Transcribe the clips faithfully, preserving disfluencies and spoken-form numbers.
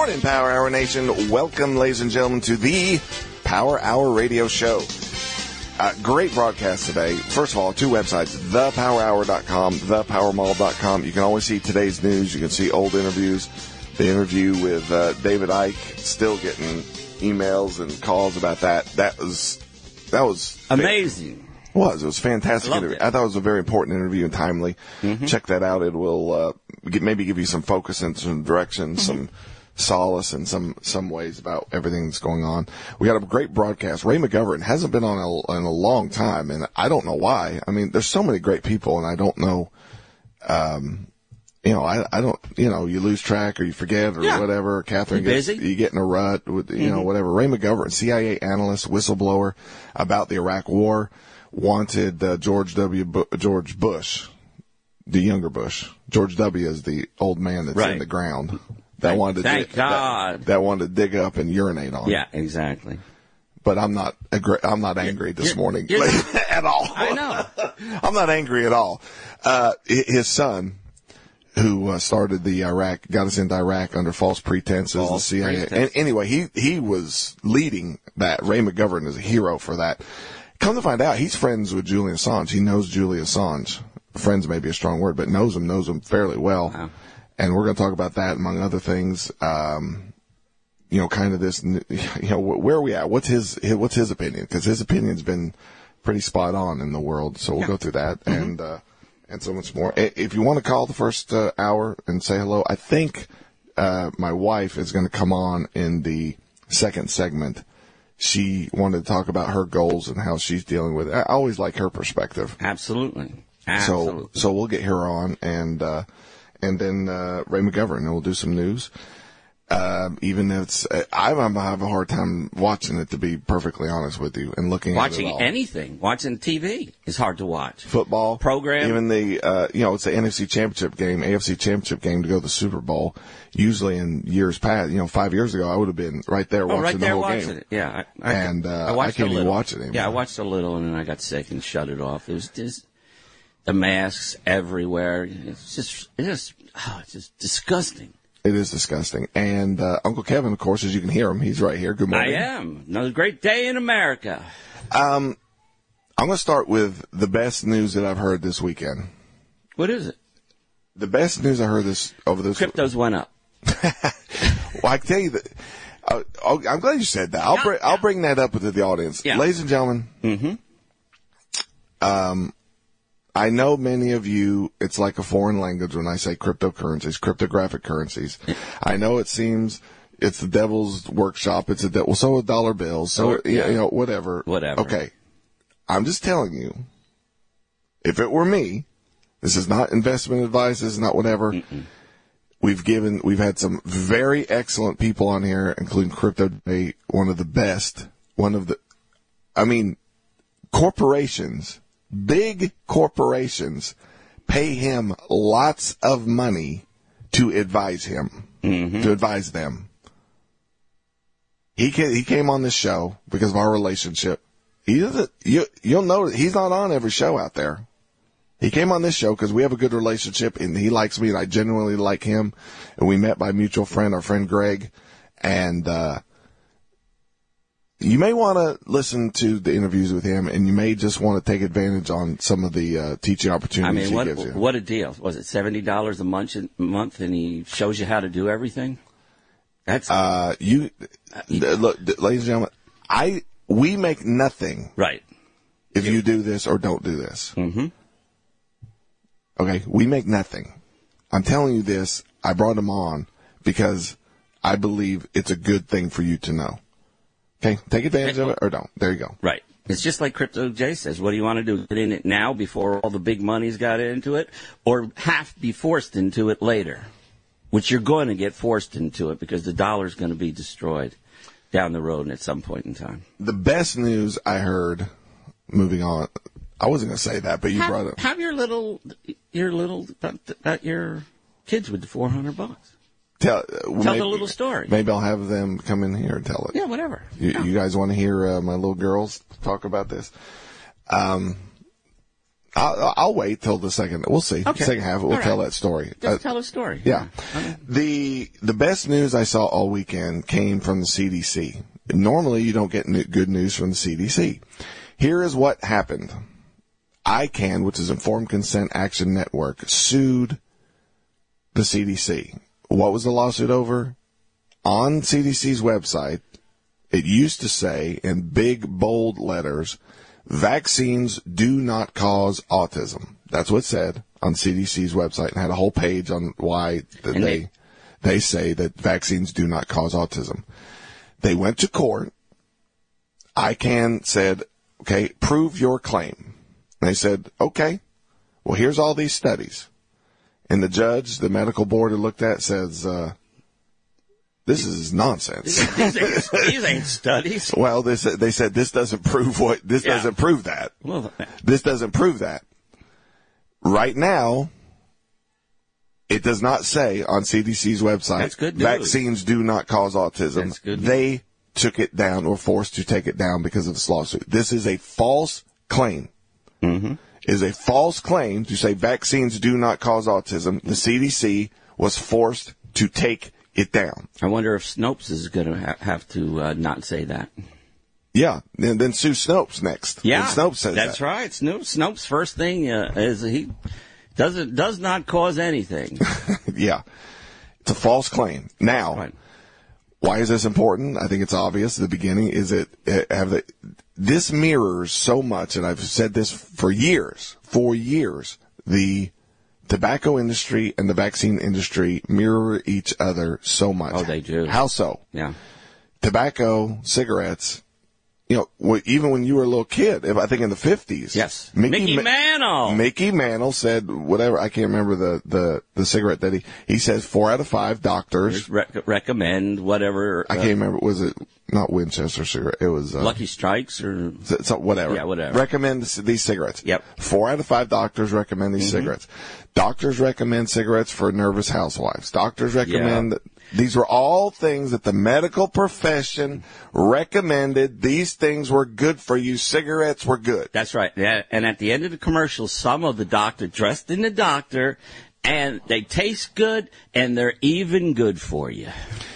morning, Power Hour Nation. Welcome, ladies and gentlemen, to the Power Hour Radio Show. Uh, great broadcast today. First of all, two websites, the power hour dot com, the power mall dot com. You can always see today's news. You can see old interviews. The interview with uh, David Icke, still getting emails and calls about that. That was that was amazing. It was. It was a fantastic I interview. it. I thought it was a very important interview and timely. Mm-hmm. Check that out. It will uh, get, maybe give you some focus and some direction, mm-hmm. some solace in some some ways about everything that's going on. We got a great broadcast. Ray McGovern hasn't been on a, in a long time, and I don't know why. I mean, there's so many great people, and I don't know. Um, you know, I I don't. You know, you lose track or you forget or yeah. whatever. Catherine You're gets busy. you get in a rut with you mm-hmm. know whatever. Ray McGovern, C I A analyst, whistleblower about the Iraq War, wanted uh, George W. Bu- George Bush, the younger Bush. George W. is the old man that's right. in the ground. That thank, wanted to thank dig, God. That, that wanted to dig up and urinate on. Yeah, exactly. But I'm not. I'm not angry this you're, morning you're at all. I know. I'm not angry at all. Uh, his son, who uh, started the Iraq, got us into Iraq under false pretenses, False the C I A. pretense. And anyway, he he was leading that. Ray McGovern is a hero for that. Come to find out, he's friends with Julian Assange. He knows Julian Assange. Friends may be a strong word, but knows him, knows him fairly well. Wow. And we're going to talk about that, among other things. Um, you know, kind of this, you know, where are we at? What's his, what's his opinion? Because his opinion's been pretty spot on in the world. So we'll yeah. go through that mm-hmm. and, uh, and so much more. If you want to call the first uh, hour and say hello, I think, uh, my wife is going to come on in the second segment. She wanted to talk about her goals and how she's dealing with it. I always like her perspective. Absolutely. Absolutely. So, so we'll get her on and, uh, and then, uh, Ray McGovern, and we'll do some news. Um, even if it's, I, I have a hard time watching it, to be perfectly honest with you, and looking watching at it all. anything, watching T V is hard to watch. Football program, even the, uh, you know, it's the N F C Championship game, A F C Championship game to go to the Super Bowl. Usually in years past, you know, five years ago, I would have been right there watching oh, right there the whole watching game. It. Yeah, I, I, and uh, I, I watched can't a even little. watch it anymore. Yeah, I watched a little, and then I got sick and shut it off. It was just the masks everywhere. It's just, it's just, oh, it's just disgusting. It is disgusting. And uh, Uncle Kevin, of course, as you can hear him, he's right here. Good morning. I am. Another great day in America. Um, I'm going to start with the best news that I've heard this weekend. What is it? The best news I heard this over this. Cryptos went up. Well, I can tell you that. Uh, I'm glad you said that. I'll, yeah, br- yeah. I'll bring that up with the audience. Yeah. Ladies and gentlemen, mm-hmm. um, I know many of you, it's like a foreign language when I say cryptocurrencies, cryptographic currencies. I know it seems it's the devil's workshop. It's a de- well, so are dollar bills. So, Or, yeah. you know, whatever. Whatever. Okay. I'm just telling you, if it were me, this is not investment advice. This is not whatever. Mm-mm. We've given, we've had some very excellent people on here, including Crypto Day, one of the best, one of the, I mean, corporations, big corporations pay him lots of money to advise him, mm-hmm. to advise them. He came, he came on this show because of our relationship. He doesn't, you, you'll know he's not on every show out there. He came on this show because we have a good relationship and he likes me and I genuinely like him. And we met by mutual friend, our friend Greg. And, uh, you may want to listen to the interviews with him and you may just want to take advantage on some of the, uh, teaching opportunities I mean, what, he gives you. What a deal. Was it seventy dollars a month, month and he shows you how to do everything? That's, uh, you, uh, look, ladies and gentlemen, I, we make nothing. Right. If you do this or don't do this. Mm-hmm. Okay, we make nothing. I'm telling you this, I brought him on because I believe it's a good thing for you to know. Okay, take advantage of it or don't. There you go. Right. It's just like Crypto Jay says. What do you want to do? Get in it now before all the big money's got into it? Or half be forced into it later? Which you're going to get forced into it because the dollar's going to be destroyed down the road at some point in time. The best news I heard, moving on, I wasn't going to say that, but you have, brought it. Have your little, your little, about your kids with the four hundred bucks. Tell, uh, tell maybe, the little story. Maybe I'll have them come in here and tell it. Yeah, whatever. You, yeah. you guys want to hear uh, my little girls talk about this? Um, I'll, I'll wait till the second. We'll see. Okay. Second half, we'll All right. tell that story. Just Uh, tell a story. yeah. Okay. The the best news I saw all weekend came from the C D C. Normally, you don't get new, good news from the C D C. Here is what happened. I C A N, which is Informed Consent Action Network, sued the C D C. What was the lawsuit over? On C D C's website, it used to say in big, bold letters, vaccines do not cause autism. That's what it said on C D C's website, and had a whole page on why that And they, they- they say that vaccines do not cause autism. They went to court. I C A N said, okay, prove your claim. And they said, okay, well, here's all these studies. And the judge, the medical board who looked at it says, uh, this is nonsense. these, ain't, these ain't studies. Well, this, they said this doesn't prove what, this Yeah. doesn't prove that. Well, This doesn't prove that. Right now, it does not say on C D C's website, That's good news. vaccines do not cause autism. That's good news. They took it down or forced to take it down because of this lawsuit. This is a false claim. Mm-hmm. It is a false claim to say vaccines do not cause autism. The C D C was forced to take it down. I wonder if Snopes is going to ha- have to uh, not say that. Yeah, and then sue Snopes next. Yeah, and Snopes says that's that. right. Snopes, Snopes' first thing uh, is he doesn't does not cause anything. Yeah, it's a false claim. Now, Right. why is this important? I think it's obvious at the beginning. Is it uh, have the this mirrors so much, and I've said this for years, for years. The tobacco industry and the vaccine industry mirror each other so much. Oh, they do. How so? Yeah. Tobacco, cigarettes. You know, wh- even when you were a little kid, if- I think in the fifties. Yes. Mickey, Mickey Ma- Mantle. Mickey Mantle said whatever. I can't remember the, the, the cigarette that he, he says four out of five doctors. Rec- recommend whatever. I uh, can't remember. Was it not Winchester cigarette? It was, uh, Lucky Strikes or so, so whatever. Yeah, whatever. Recommend this- these cigarettes. Yep. Four out of five doctors recommend these Mm-hmm. cigarettes. Doctors recommend cigarettes for nervous housewives. Doctors recommend, Yeah. these were all things that the medical profession recommended. These things were good for you. Cigarettes were good. That's right. Yeah, and at the end of the commercial, some of the doctor dressed in the doctor, and they taste good, and they're even good for you.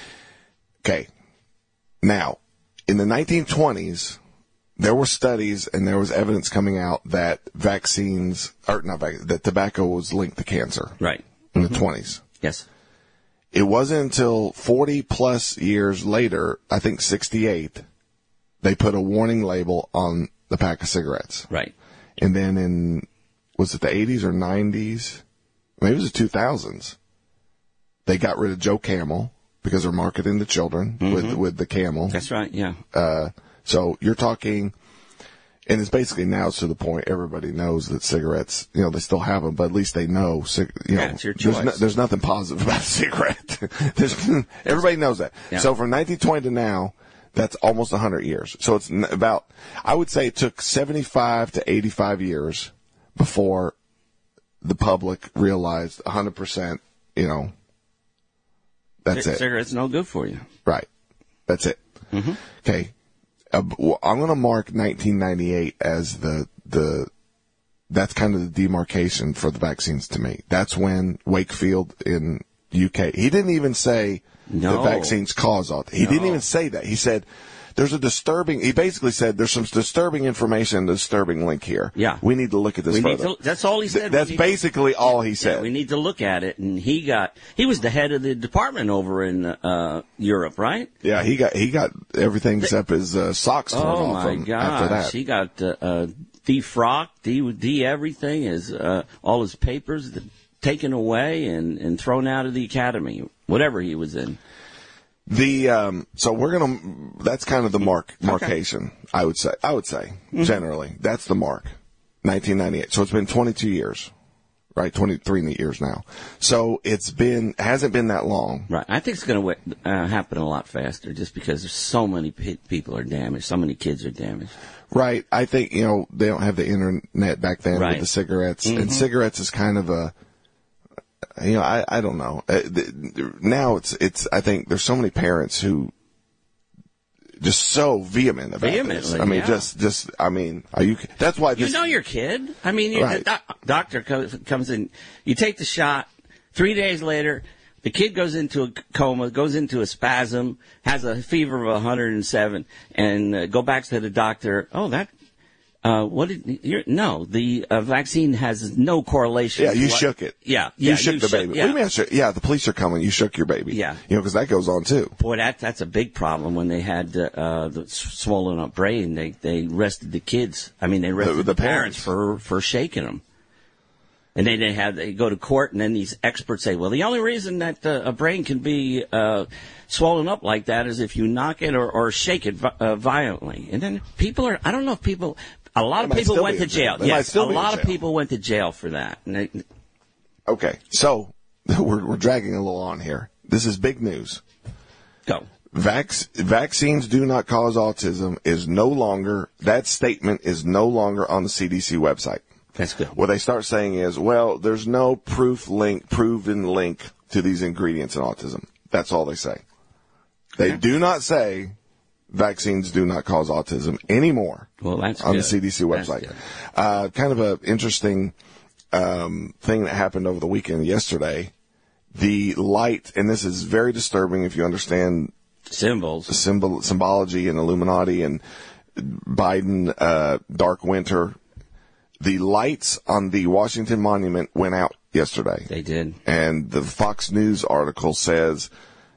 Okay. Now, in the nineteen twenties, there were studies and there was evidence coming out that vaccines, or not vac- that tobacco was linked to cancer Right. in the twenties. Yes. It wasn't until forty plus years later, I think sixty-eight, they put a warning label on the pack of cigarettes. Right. And then in, was it the eighties or nineties? Maybe it was the two thousands. They got rid of Joe Camel because they're marketing to children with, with the Camel. That's right. Yeah. Uh, so you're talking, and it's basically now it's to the point everybody knows that cigarettes, you know, they still have them, but at least they know, cig- you know, Yeah, it's your there's, choice. no, there's nothing positive about a cigarette. there's, everybody knows that. Yeah. So from nineteen twenty to now, that's almost one hundred years. So it's n- about, I would say it took seventy-five to eighty-five years before the public realized one hundred percent, you know, that's C- it. Cigarettes no good for you. Right. That's it. Mm-hmm. Okay. Uh, well, I'm going to mark nineteen ninety-eight as the, the, that's kind of the demarcation for the vaccines to me. That's when Wakefield in U K, he didn't even say No. that vaccines cause autism. He No. didn't even say that. He said, there's a disturbing, he basically said there's some disturbing information, a disturbing link here. Yeah. We need to look at this We need further. to, that's all he Th- said. that's We need to- basically all he Yeah, said. we need to look at it, and he got he was the head of the department over in uh, Europe, right? yeah, he got, he got everything except his uh, socks torn Oh off my him after gosh, that. he got uh, uh, defrocked, de, de everything, his uh, all his papers taken away and, and thrown out of the academy, whatever he was in. The um, so we're gonna that's kind of the mark markation. I would say I would say Mm-hmm. generally that's the mark. nineteen ninety-eight. So it's been twenty-two years, right? twenty-three years now. So it's been hasn't been that long. Right, I think it's going to uh, happen a lot faster, just because there's so many pe- people are damaged, so many kids are damaged. Right. I think you know they don't have the internet back then Right. with the cigarettes, Mm-hmm. and cigarettes is kind of a. You know, I, I don't know. Uh, th- now it's, it's, I think there's so many parents who just so vehement about Vehemently, this. I mean, yeah. just, just, I mean, are you, that's why this. You know your kid. I mean, you, Right. the doc, doctor comes, comes in, you take the shot, three days later, the kid goes into a coma, goes into a spasm, has a fever of one hundred seven, and uh, go back to the doctor. Oh, that, uh, what did, you're, no, the uh, vaccine has no correlation. Yeah, to you what- shook it. Yeah, You yeah, shook the baby. Yeah. What do you mean I shook? Yeah, the police are coming. You shook your baby. Yeah. You know, because that goes on too. Boy, that that's a big problem. When they had uh, uh, the s- swollen up brain, they they arrested the kids. I mean, they arrested The- the, the parents for for shaking them. And then they have they go to court, and then these experts say, well, the only reason that uh, a brain can be uh, swollen up like that is if you knock it or, or shake it vi- uh, violently. And then people are, I don't know if people, a lot They of might people still went be to in jail. jail. They might Yes, a still be in lot of jail. people went to jail for that. And they, Okay, so we're we're dragging a little on here. This is big news. go. Vac- vaccines do not cause autism is no longer, that statement is no longer on the C D C website. That's good. What they start saying is, well, there's no proof link, proven link to these ingredients in autism. That's all they say. They do not say vaccines do not cause autism anymore Well, that's on good. the C D C That's website. good. Uh, kind of an interesting um, thing that happened over the weekend yesterday. The light, and this is very disturbing if you understand Symbols. symbol, symbology and Illuminati and Biden, uh, dark winter. The lights on the Washington Monument went out yesterday. They did. And the Fox News article says,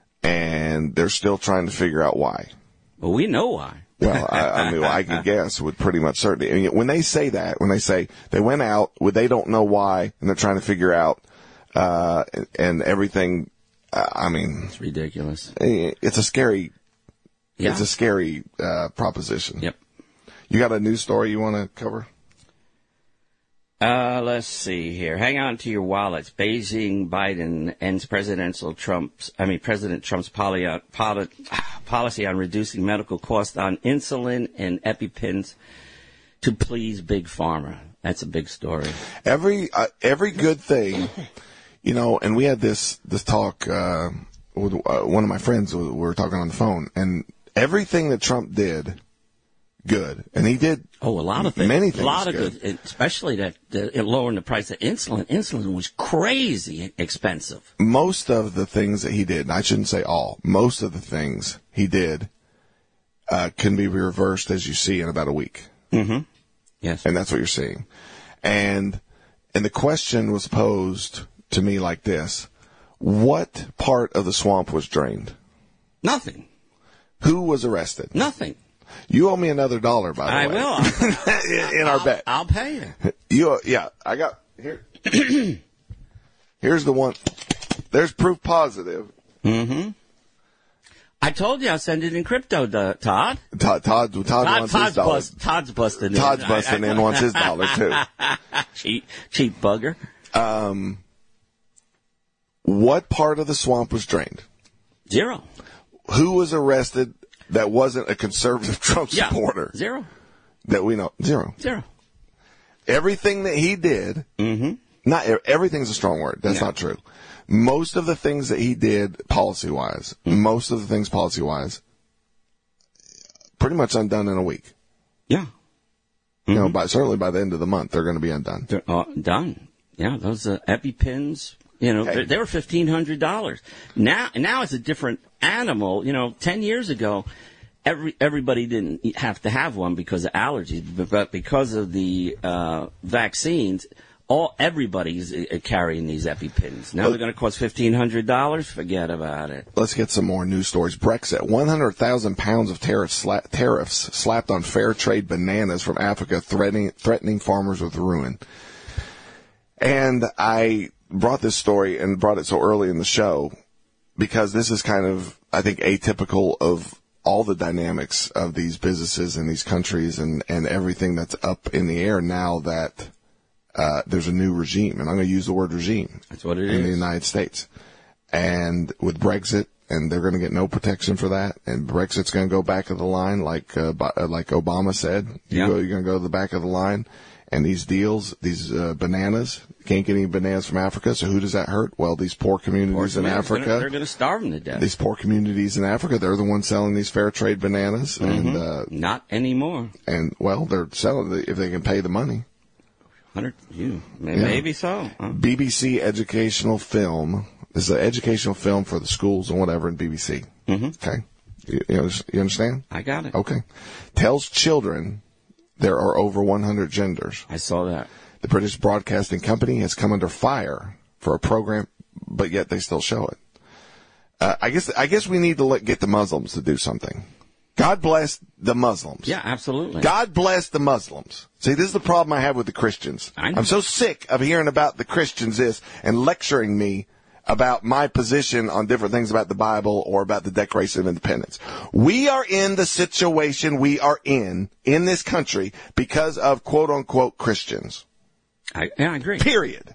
and they're still trying to figure out why. Well, we know why. Well, I, I mean, I can guess with pretty much certainty. I mean, when they say that, when they say they went out, well, they don't know why, and they're trying to figure out, uh, and everything, uh, I mean, It's ridiculous. it's a scary, Yeah. it's a scary, uh, proposition. Yep. You got a news story you want to cover? Uh, let's see here. Hang on to your wallets. Beijing Biden ends presidential Trump's, I mean, President Trump's poly, poli, policy on reducing medical costs on insulin and EpiPens to please Big Pharma. That's a big story. Every, uh, every good thing, you know, and we had this, this talk, uh, with uh, one of my friends, we were talking on the phone, and everything that Trump did, good. And he did Oh, a lot of things. many things A lot of good. good, especially that the, it lowering the price of insulin. Insulin was crazy expensive. Most of the things that he did, and I shouldn't say all, most of the things he did uh, can be reversed, as you see, in about a week. Mm-hmm. Yes. And that's what you're seeing. And and the question was posed to me like this: what part of the swamp was drained? Nothing. Who was arrested? Nothing. You owe me another dollar, by the I way. will. I'll, in, in our I'll, bet. I'll pay you. You, yeah, I got here. Here's the one. There's proof positive. Mm-hmm. I told you I'll send it in crypto, uh, Todd. Todd, Todd, Todd, Todd wants his Todd's, dollar. bust, Todd's busting Todd's in. busting in, wants his dollar too. cheap, cheap bugger. Um, what part of the swamp was drained? Zero. Who was arrested that wasn't a conservative Trump Yeah. supporter? Zero. That we know. Zero. Zero. Everything that he did, Mm-hmm. not e- everything's a strong word. That's No. not true. Most of the things that he did policy wise, Mm-hmm. most of the things policy wise, pretty much undone in a week. Yeah. You know, Mm-hmm. by certainly by the end of the month, they're going to be undone. They're uh, done. Yeah, those uh, EpiPens, you know, Hey. they, they were fifteen hundred dollars. Now, now it's a different animal. You know, ten years ago, every everybody didn't have to have one because of allergies, but, but because of the uh, vaccines, all everybody's uh, carrying these EpiPens. Now Well- they're going to cost fifteen hundred dollars. Forget about it. Let's get some more news stories. Brexit. one hundred thousand pounds of tariffs, sla- tariffs slapped on fair trade bananas from Africa, threatening, threatening farmers with ruin. And I brought this story and brought it so early in the show because this is kind of, I think, atypical of all the dynamics of these businesses in these countries and, and everything that's up in the air now that uh, there's a new regime. And I'm going to use the word regime That's what it in is. the United States. And with Brexit and they're going to get no protection for that, and Brexit's going to go back of the line like uh, like Obama said. You Yeah. go, you're going to go to the back of the line, and these deals, these uh, bananas, can't get any bananas from Africa, so who does that hurt? Well, these poor communities in Africa. Gonna, they're going to starve them to death. These poor communities in Africa, they're the ones selling these fair trade bananas, Mm-hmm. and uh, Not anymore. and well, they're selling it if they can pay the money. Hundred, you Yeah. maybe so. Huh? B B C educational film. This is an educational film for the schools and whatever in B B C. Mm-hmm. Okay, you, you you understand? I got it. Okay, tells children there are over one hundred genders. I saw that. The British Broadcasting Company has come under fire for a program, but yet they still show it. Uh, I guess I guess we need to let, get the Muslims to do something. God bless the Muslims. Yeah, absolutely. God bless the Muslims. See, this is the problem I have with the Christians. I know. I'm so sick of hearing about the Christians this and lecturing me about my position on different things about the Bible or about the Declaration of Independence. We are in the situation we are in, in this country, because of quote-unquote Christians. I, yeah, I agree. Period.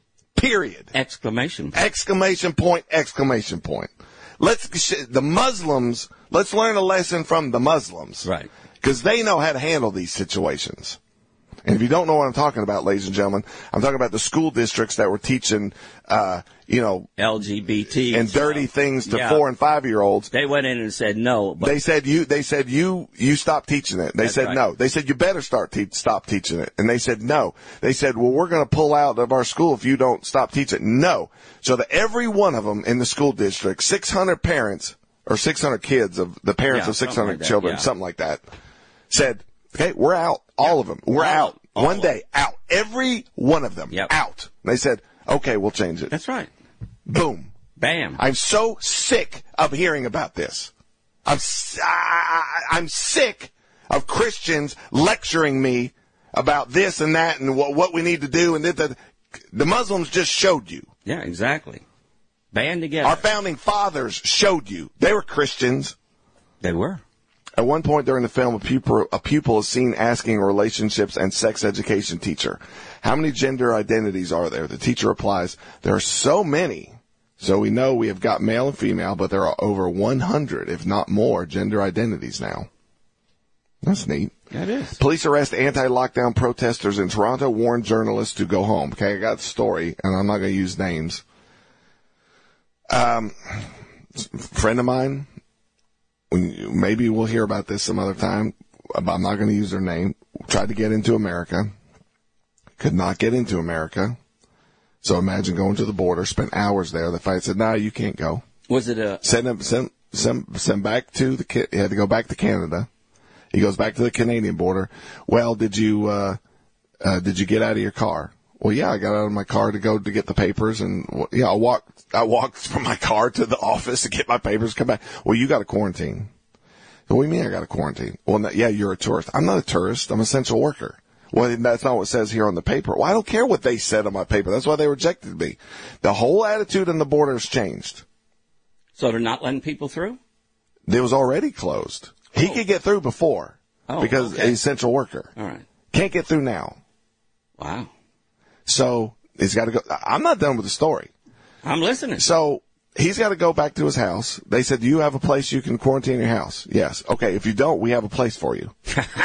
Period. Exclamation. Exclamation point, exclamation point. Let's, the Muslims, let's learn a lesson from the Muslims. Right. Because they know how to handle these situations. And if you don't know what I'm talking about, ladies and gentlemen, I'm talking about the school districts that were teaching, uh, you know, L G B T and stuff. dirty things to Yeah. four and five year olds. They went in and said no. But They said you. They said you. You stop teaching it. They That's said right. no. They said you better start te- stop teaching it. And they said no. They said, well, we're going to pull out of our school if you don't stop teaching. No. So that every one of them in the school district, six hundred parents or six hundred kids of the parents Yeah, of six something hundred like that, children, yeah. something like that, said, okay, we're out. All of them. We're All- out. all One of day out. Every one of them Yep. out. And they said, okay, we'll change it. That's right. Boom. Bam. I'm so sick of hearing about this. I'm s- I, I- I'm sick of Christians lecturing me about this and that and what, what we need to do. And the, the Muslims just showed you. Yeah, exactly. Band together. Our founding fathers showed you. They were Christians. They were. At one point during the film, a pupil, a pupil is seen asking a relationships and sex education teacher, how many gender identities are there? The teacher replies, there are so many. So we know we have got male and female, but there are over one hundred, if not more, gender identities now. That's neat. That is. Police arrest anti-lockdown protesters in Toronto, warn journalists to go home. Okay, I got the story, and I'm not going to use names. Um, friend of mine, when you, maybe we'll hear about this some other time, but I'm not going to use their name, tried to get into America, could not get into America. So imagine going to the border, spent hours there. The fight said, no, you can't go. Was it a? Send him, send, send, send back to the, he had to go back to Canada. He goes back to the Canadian border. Well, did you, uh, uh, did you get out of your car? Well, yeah, I got out of my car to go to get the papers, and yeah, I walked, I walked from my car to the office to get my papers, come back. Well, you got a quarantine. What do you mean I got a quarantine? Well, no, yeah, you're a tourist. I'm not a tourist. I'm an essential worker. Well, that's not what it says here on the paper. Well, I don't care what they said on my paper. That's why they rejected me. The whole attitude on the border has changed. So they're not letting people through? It was already closed. He Oh. could get through before Oh, because okay. he's essential worker. All right. Can't get through now. Wow. So he's got to go. I'm not done with the story. I'm listening. So he's got to go back to his house. They said, do you have a place you can quarantine your house? Yes. Okay. If you don't, we have a place for you.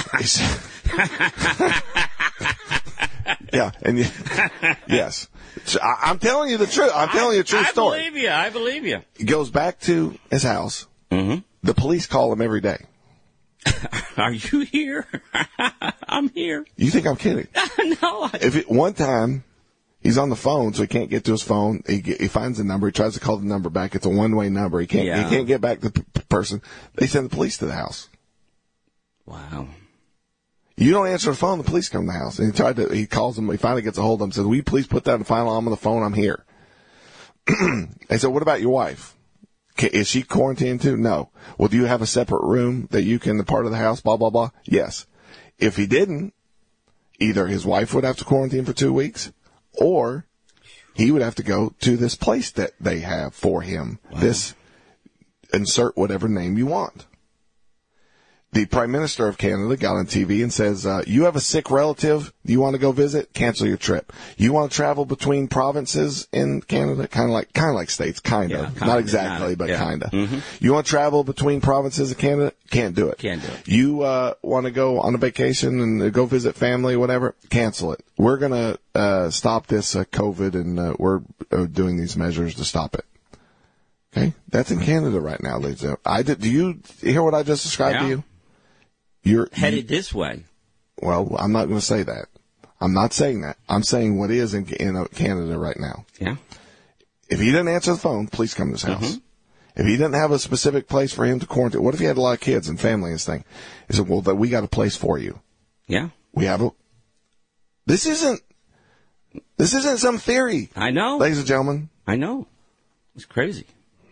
Yeah. And you, yes. So I, I'm telling you the truth. I'm telling you a true I story. believe you. I believe you. He goes back to his house. Mm-hmm. The police call him every day. Are you here? I'm here. You think I'm kidding? No. I, If it, one time he's on the phone, so he can't get to his phone. He, get, he finds the number. He tries to call the number back. It's a one-way number. He can't. Yeah. He can't get back to the p- person. They send the police to the house. wow. You don't answer the phone, the police come to the house. And he tried to. He calls them. He finally gets a hold of them. Says, "Will you please put that in final? I'm on the phone. I'm here." They said, "What about your wife? Ca- Is she quarantined too?" No. Well, do you have a separate room that you can, the part of the house? Blah blah blah. Yes. If he didn't, either his wife would have to quarantine for two weeks, or he would have to go to this place that they have for him. Wow. This, insert whatever name you want. the Prime Minister of Canada got on T V and says, uh, you have a sick relative you want to go visit, cancel your trip. You want to travel between provinces in Canada, kind of like, kind of like states, kind of. Yeah, kinda, Not exactly, kinda, but yeah. kind of. Mm-hmm. You want to travel between provinces in Canada, can't do it. Can't do it. You, uh, want to go on a vacation and go visit family, whatever, cancel it. We're going to, uh, stop this, uh, COVID and, uh, we're uh, doing these measures to stop it. Okay? That's in Canada right now, ladies and gentlemen. I did, do you hear what I just described Yeah. to you? You're Headed you, this way. Well, I'm not going to say that. I'm not saying that. I'm saying what is in, in uh, Canada right now. Yeah. If he didn't answer the phone, please come to his house. Mm-hmm. If he didn't have a specific place for him to quarantine, what if he had a lot of kids and family and this thing? He said, well, that we got a place for you. Yeah. We have a, this isn't, this isn't some theory. I know. Ladies and gentlemen. I know. It's crazy.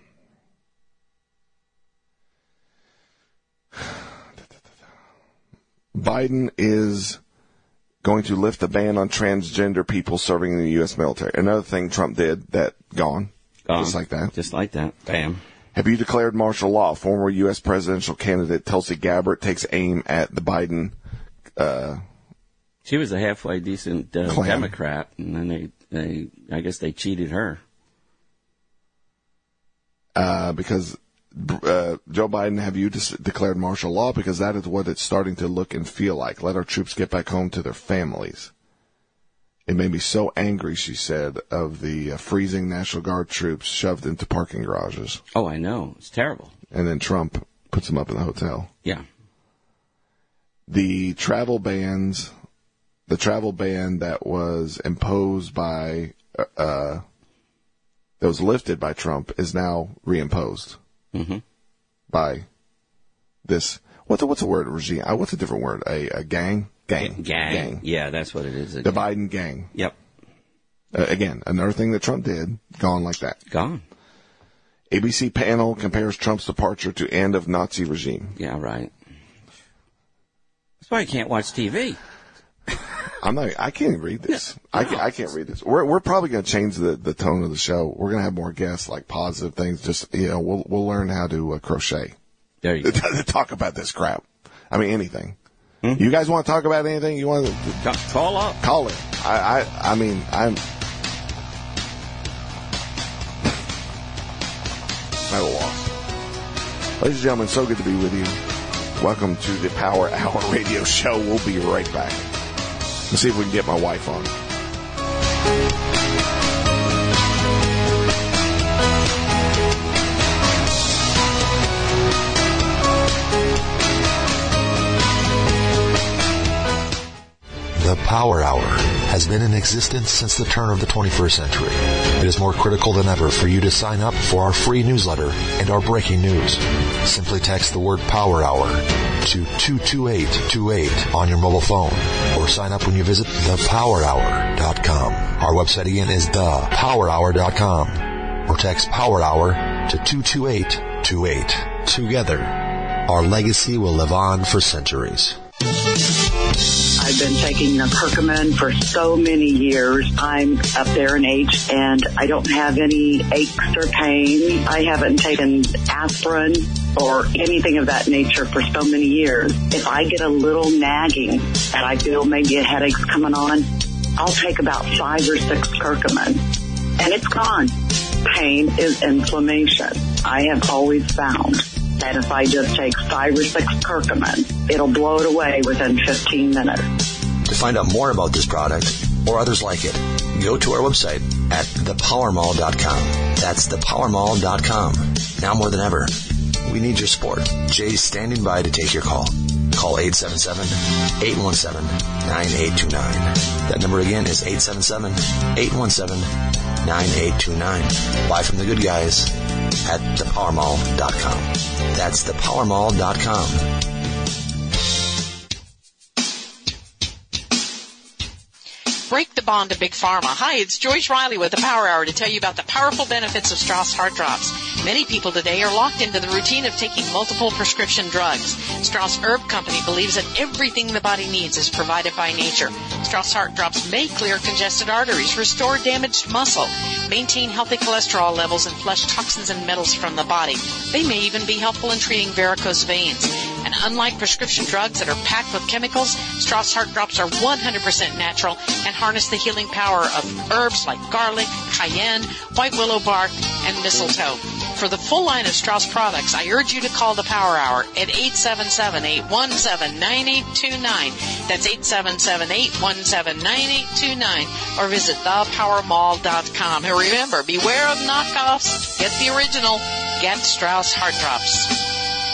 Biden is going to lift the ban on transgender people serving in the U S military. Another thing Trump did that gone, Gone. just like that. Just like that. Bam. Have you declared martial law? Former U S presidential candidate Tulsi Gabbard takes aim at the Biden. Uh, she was a halfway decent uh, Clan. Democrat, and then they, they, I guess they cheated her. Uh, because uh, Joe Biden, have you dis- declared martial law? Because that is what it's starting to look and feel like. Let our troops get back home to their families. It made me so angry, she said, of the uh, freezing National Guard troops shoved into parking garages. Oh, I know. It's terrible. And then Trump puts them up in the hotel. Yeah. The travel bans, the travel ban that was imposed by, uh, that was lifted by Trump is now reimposed. Mm-hmm. By this, what's a, what's a word? Regime? Uh, what's a different word? A, a gang? Gang. Gang. Gang. Yeah, that's what it is. The Again. Biden gang. Yep. Uh, again, another thing that Trump did, gone like that. Gone. A B C panel compares Trump's departure to end of Nazi regime. Yeah, right. That's why you can't watch T V. I'm not. I can't even read this. No, I, can't, I can't read this. We're we're probably going to change the, the tone of the show. We're going to have more guests, like positive things. Just you know, we'll we'll learn how to uh, crochet. There you go. To talk about this crap. I mean, anything. Hmm? You guys want to talk about anything? You want to call up? Call it. I I I mean I'm. I'm at a loss. Ladies and gentlemen, so good to be with you. Welcome to the Power Hour radio show. We'll be right back. Let's see if we can get my wife on. The Power Hour has been in existence since the turn of the twenty-first century. It is more critical than ever for you to sign up for our free newsletter and our breaking news. Simply text the word Power Hour to two two eight two eight on your mobile phone or sign up when you visit the power hour dot com. Our website again is the power hour dot com or text Power Hour to two two eight two eight. Together, our legacy will live on for centuries. I've been taking the curcumin for so many years. I'm up there in age, and I don't have any aches or pain. I haven't taken aspirin or anything of that nature for so many years. If I get a little nagging and I feel maybe a headache's coming on, I'll take about five or six curcumin, and it's gone. Pain is inflammation. I have always found that if I just take five or six curcumin, it'll blow it away within fifteen minutes. To find out more about this product or others like it, go to our website at the power mall dot com. That's the power mall dot com. Now more than ever, we need your support. Jay's standing by to take your call. Call eight seven seven, eight one seven, nine eight two nine. That number again is eight seven seven, eight one seven, nine eight two nine. Buy from the good guys at the power mall dot com. That's the power mall dot com. Break the bond to Big Pharma. Hi, it's Joyce Riley with the Power Hour to tell you about the powerful benefits of Strauss Heart Drops. Many people today are locked into the routine of taking multiple prescription drugs. Strauss Herb Company believes that everything the body needs is provided by nature. Strauss Heart Drops may clear congested arteries, restore damaged muscle, maintain healthy cholesterol levels, and flush toxins and metals from the body. They may even be helpful in treating varicose veins. And And unlike prescription drugs that are packed with chemicals, Strauss Heart Drops are one hundred percent natural and harness the healing power of herbs like garlic, cayenne, white willow bark, and mistletoe. For the full line of Strauss products, I urge you to call the Power Hour at eight seven seven, eight one seven, nine eight two nine. That's eight seven seven, eight one seven, nine eight two nine. Or visit the power mall dot com. And remember, beware of knockoffs. Get the original. Get Strauss Heart Drops.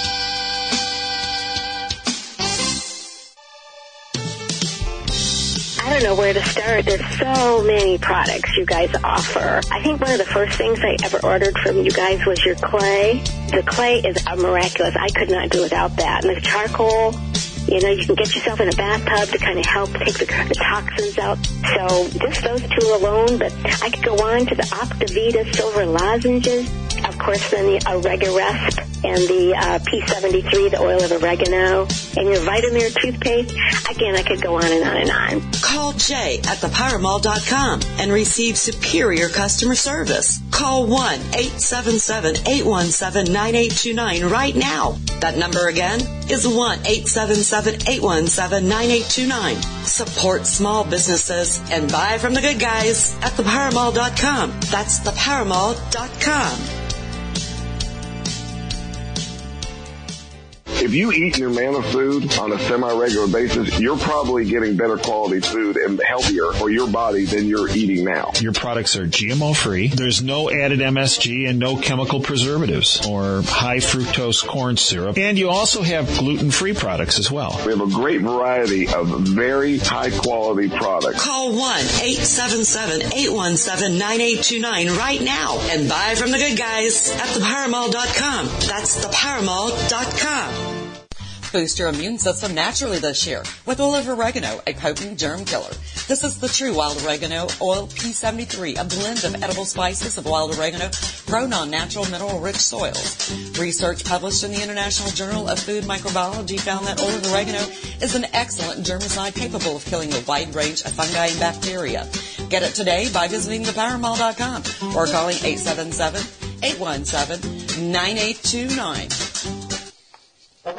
I don't know where to start. There's so many products you guys offer. I think one of the first things I ever ordered from you guys was your clay. The clay is miraculous. I could not do without that. And the charcoal, you know, you can get yourself in a bathtub to kind of help take the, the toxins out. So just those two alone, but I could go on to the Optavita silver lozenges. Of course, then the Oregarest and the uh, P seventy-three, the oil of oregano, and your Vitamir toothpaste. Again, I could go on and on and on. Call Jay at the power mall dot com and receive superior customer service. Call one eight seven seven, eight one seven, nine eight two nine right now. That number again is one eight seven seven, eight one seven, nine eight two nine. Support small businesses and buy from the good guys at the power mall dot com. That's the power mall dot com. If you eat your manna food on a semi-regular basis, you're probably getting better quality food and healthier for your body than you're eating now. Your products are G M O-free. There's no added M S G and no chemical preservatives or high fructose corn syrup. And you also have gluten-free products as well. We have a great variety of very high-quality products. Call one eight seven seven, eight one seven, nine eight two nine right now and buy from the good guys at the power mall dot com. That's the power mall dot com. Boost your immune system naturally this year with oil of oregano, a potent germ killer. This is the true wild oregano oil P seventy-three, a blend of edible spices of wild oregano grown on natural mineral-rich soils. Research published in the International Journal of Food Microbiology found that oil of oregano is an excellent germicide capable of killing a wide range of fungi and bacteria. Get it today by visiting the power mall dot com or calling eight seven seven, eight one seven, nine eight two nine. The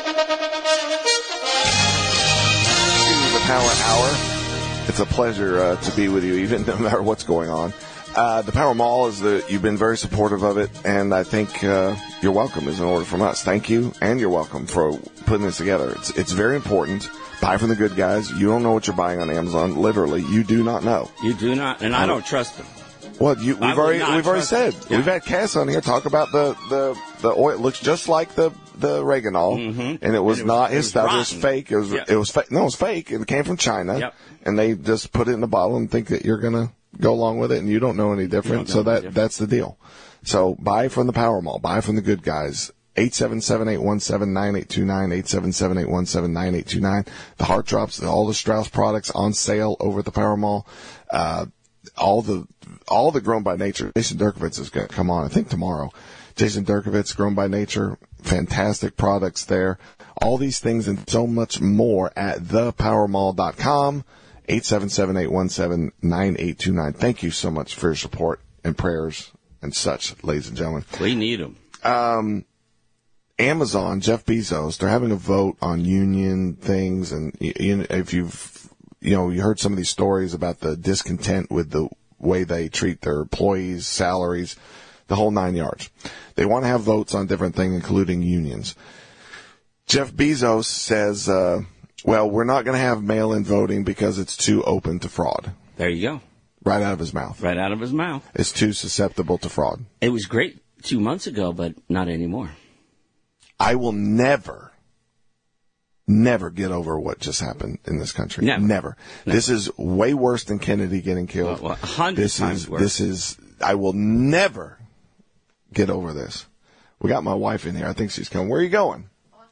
Power Hour. It's a pleasure uh, to be with you, even no matter what's going on. Uh, the Power Mall is the. You've been very supportive of it, and I think uh, your welcome is an order from us. Thank you, and you're welcome for putting this together. It's it's very important. Buy from the good guys. You don't know what you're buying on Amazon. Literally, you do not know. You do not, and I don't trust them. Well, you, we've already we've already said yeah. we've had Cass on here talk about the the the oil. It looks just like the the Reganol, mm-hmm. and it was, and it was not his stuff. Rotten. It was fake. It was yep. it was fa- no, it was fake. It came from China, yep. and they just put it in a bottle and think that you're gonna go along with it, and you don't know any different. Know so that different. That's the deal. So buy from the Power Mall. Buy from the good guys. eight seven seven, eight one seven, nine eight two nine, eight seven seven, eight one seven, nine eight two nine. The Heart Drops, all the Strauss products on sale over at the Power Mall. Uh, all the all the Grown by Nature. Jason Durkovitz is going to come on, I think, tomorrow. Jason Durkovitz, Grown by Nature, fantastic products there. All these things and so much more at the power mall dot com, eight seven seven, eight one seven, nine eight two nine. Thank you so much for your support and prayers and such, ladies and gentlemen. We need them. Um, Amazon, Jeff Bezos, they're having a vote on union things, and you know, if you've, you know, you heard some of these stories about the discontent with the way they treat their employees, salaries, the whole nine yards. They want to have votes on different things, including unions. Jeff Bezos says, uh, well, we're not going to have mail-in voting because it's too open to fraud. There you go. Right out of his mouth. Right out of his mouth. It's too susceptible to fraud. It was great two months ago, but not anymore. I will never, never get over what just happened in this country. Never. Never. Never. This is way worse than Kennedy getting killed. Well, well, a hundred this times is, worse. This is, I will never get over this. We got my wife in here. I think she's coming. Where are you going?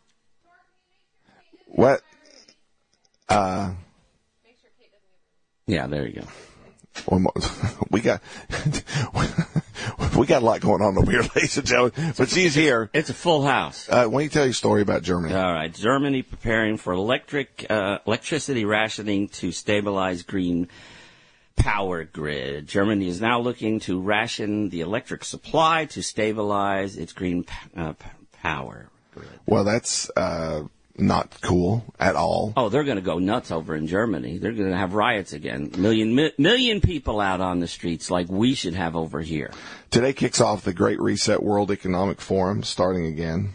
What? Uh. Yeah, there you go. We got we got a lot going on over here, ladies and gentlemen. But she's here. It's a full house. Uh, why don't you tell your story about Germany? All right, Germany preparing for electric uh, electricity rationing to stabilize green power grid. Germany is now looking to ration the electric supply to stabilize its green uh, power separate. Well, that's uh, not cool at all. Oh, they're going to go nuts over in Germany. They're going to have riots again. Million mi- million people out on the streets like we should have over here. Today kicks off the Great Reset World Economic Forum, starting again.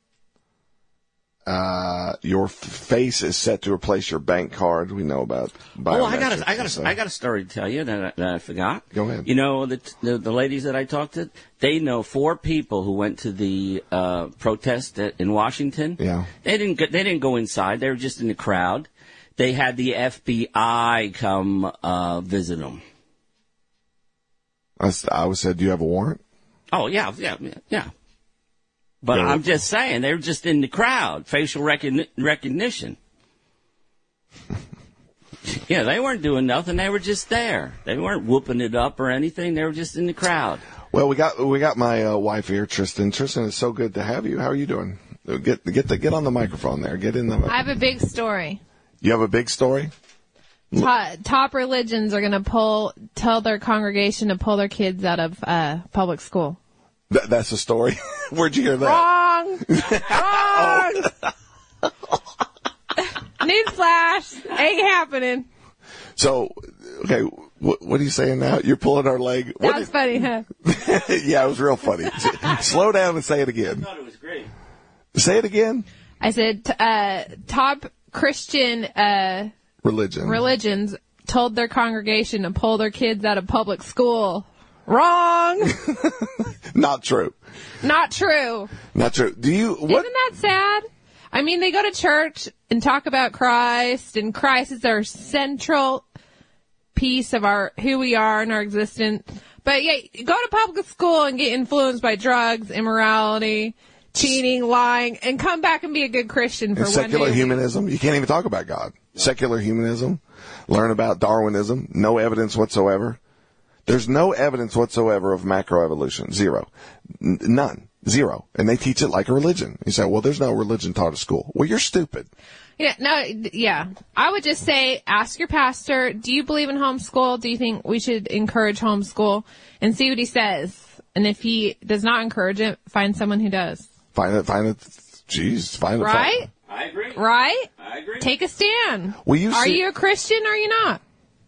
Uh, your f- face is set to replace your bank card. We know about biometrics. Oh, I got a, I got a, so. I got a story to tell you that I, that I forgot. Go ahead. You know, the, the the ladies that I talked to, they know four people who went to the uh, protest at, in Washington. Yeah. They didn't go, they didn't go inside. They were just in the crowd. They had the F B I come uh, visit them. I, I was said, do you have a warrant? Oh yeah, yeah, yeah. But Yeah. I'm just saying, they were just in the crowd, facial recogni- recognition. Yeah, they weren't doing nothing. They were just there. They weren't whooping it up or anything. They were just in the crowd. Well, we got we got my uh, wife here, Tristan. Tristan, it's so good to have you. How are you doing? Get get the get on the microphone there. Get in the. I have a big story. You have a big story? Top, top religions are going to pull tell their congregation to pull their kids out of uh, public school. Th- that's a story. Where'd you hear that? Wrong. Wrong. Newsflash. Ain't happening. So, okay, what, what are you saying now? You're pulling our leg. What That's funny, huh? is- yeah, it was real funny. Slow down and say it again. I thought it was great. Say it again. I said t- uh, top Christian uh, Religion. religions told their congregation to pull their kids out of public school. Wrong. Not true. Not true. Not true. Do you? What? Isn't that sad? I mean, they go to church and talk about Christ, and Christ is our central piece of our who we are and our existence. But yeah, go to public school and get influenced by drugs, immorality, cheating, lying, and come back and be a good Christian for And one secular day. humanism. You can't even talk about God. Secular humanism. Learn about Darwinism. No evidence whatsoever. There's no evidence whatsoever of macroevolution. Zero. N- none. Zero. And they teach it like a religion. You say, well, there's no religion taught at school. Well, you're stupid. Yeah, no, d- yeah. I would just say, ask your pastor, do you believe in homeschool? Do you think we should encourage homeschool? And see what he says. And if he does not encourage it, find someone who does. Find it, find it, jeez, find it. Right? Find, I agree. Right? I agree. Take a stand. Well, you are see- you a Christian or are you not?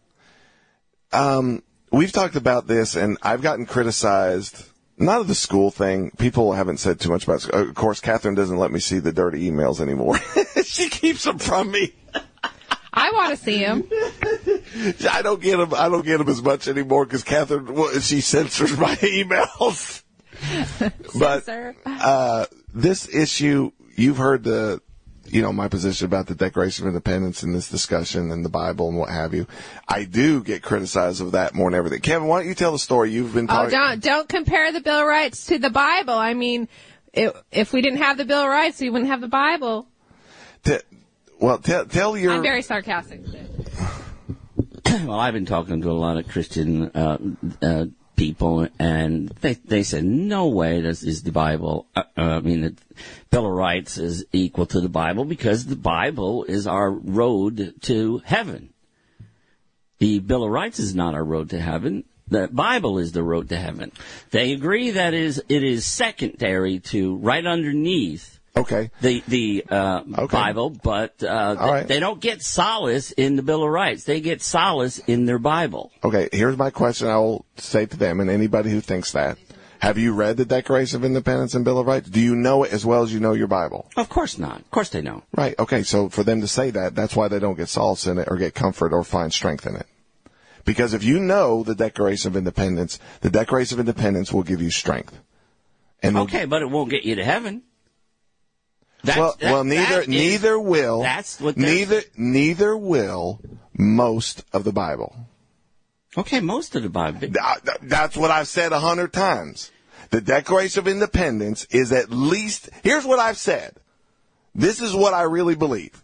Um, we've talked about this, and I've gotten criticized. Not of the school thing. People haven't said too much about it. Of course, Catherine doesn't let me see the dirty emails anymore. She keeps them from me. I want to see him. I don't get them. I don't get them as much anymore because Catherine, well, she censors my emails. But Censor. uh, this issue, you've heard the, you know, my position about the Declaration of Independence and this discussion and the Bible and what have you. I do get criticized of that more than everything. Kevin, why don't you tell the story you've been Oh, talking? don't don't compare the Bill of Rights to the Bible. I mean, it, if we didn't have the Bill of Rights, we wouldn't have the Bible. T- well, tell tell your. I'm very sarcastic today. Well, I've been talking to a lot of Christian uh, uh, people, and they they said no way this is the Bible. Uh, uh, I mean, the Bill of Rights is equal to the Bible because the Bible is our road to heaven. The Bill of Rights is not our road to heaven. The Bible is the road to heaven. They agree that is it is secondary to right underneath. Okay. The the uh, Okay. Bible, but uh, All right. they don't get solace in the Bill of Rights. They get solace in their Bible. Okay, here's my question I will say to them and anybody who thinks that. Have you read the Declaration of Independence and Bill of Rights? Do you know it as well as you know your Bible? Of course not. Of course they don't. Right, okay, so for them to say that, that's why they don't get solace in it or get comfort or find strength in it. Because if you know the Declaration of Independence, the Declaration of Independence will give you strength. And will- Okay, but it won't get you to heaven. That's, well, that- well, neither that is- neither will That's what. they're- neither neither will most of the Bible. Okay, most of the Bible. Th- th- That's what I've said a hundred times. The Declaration of Independence is at least. Here's what I've said. This is what I really believe.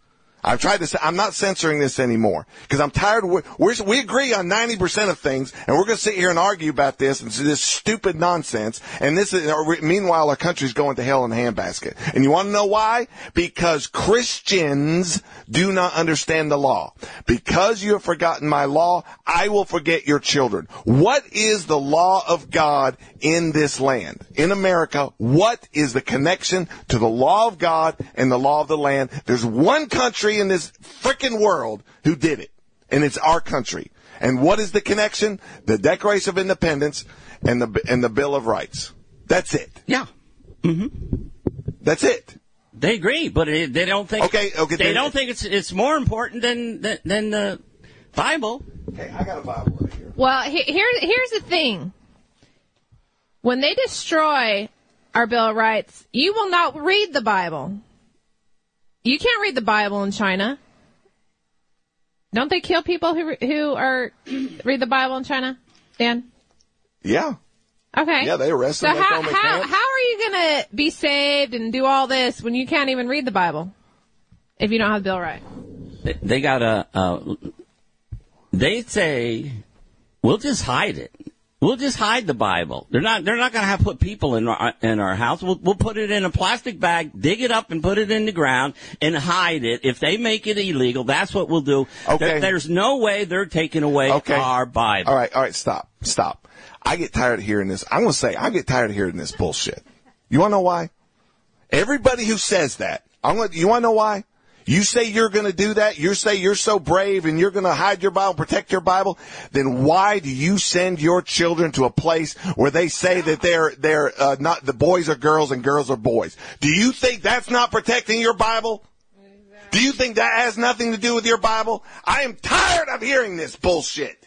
I've tried to say, I'm not censoring this anymore because I'm tired. Of, we're, we agree on ninety percent of things, and we're going to sit here and argue about this and this stupid nonsense. And this is, meanwhile, our country's going to hell in a handbasket. And you want to know why? Because Christians do not understand the law. Because you have forgotten my law, I will forget your children. What is the law of God in this land? In America, what is the connection to the law of God and the law of the land? There's one country in this frickin' world who did it, and it's our country. And what is the connection? The Declaration of Independence and the and the Bill of Rights. That's it. Yeah. Mm-hmm. That's it. They agree, but it, they don't think. Okay. Okay. They then, don't think it's it's more important than than, than the Bible. Okay, I got a Bible right here. Well, he, here's here's the thing. When they destroy our Bill of Rights, you will not read the Bible. You can't read the Bible in China. Don't they kill people who who are read the Bible in China, Dan? Yeah. Okay. Yeah, they arrest them. So how how how are you gonna be saved and do all this when you can't even read the Bible if you don't have the Bill of Rights? They, they got a. Uh, they say we'll just hide it. We'll just hide the Bible. They're not. They're not going to have put people in our in our house. We'll we'll put it in a plastic bag, dig it up, and put it in the ground and hide it. If they make it illegal, that's what we'll do. Okay. There, there's no way they're taking away okay. our Bible. All right. All right. Stop. Stop. I get tired of hearing this. I'm going to say I get tired of hearing this bullshit. You want to know why? Everybody who says that, I'm going. You want to know why? You say you're going to do that, you say you're so brave and you're going to hide your Bible, protect your Bible, then why do you send your children to a place where they say that they're, they're, uh, not, the boys are girls and girls are boys? Do you think that's not protecting your Bible? Do you think that has nothing to do with your Bible? I am tired of hearing this bullshit.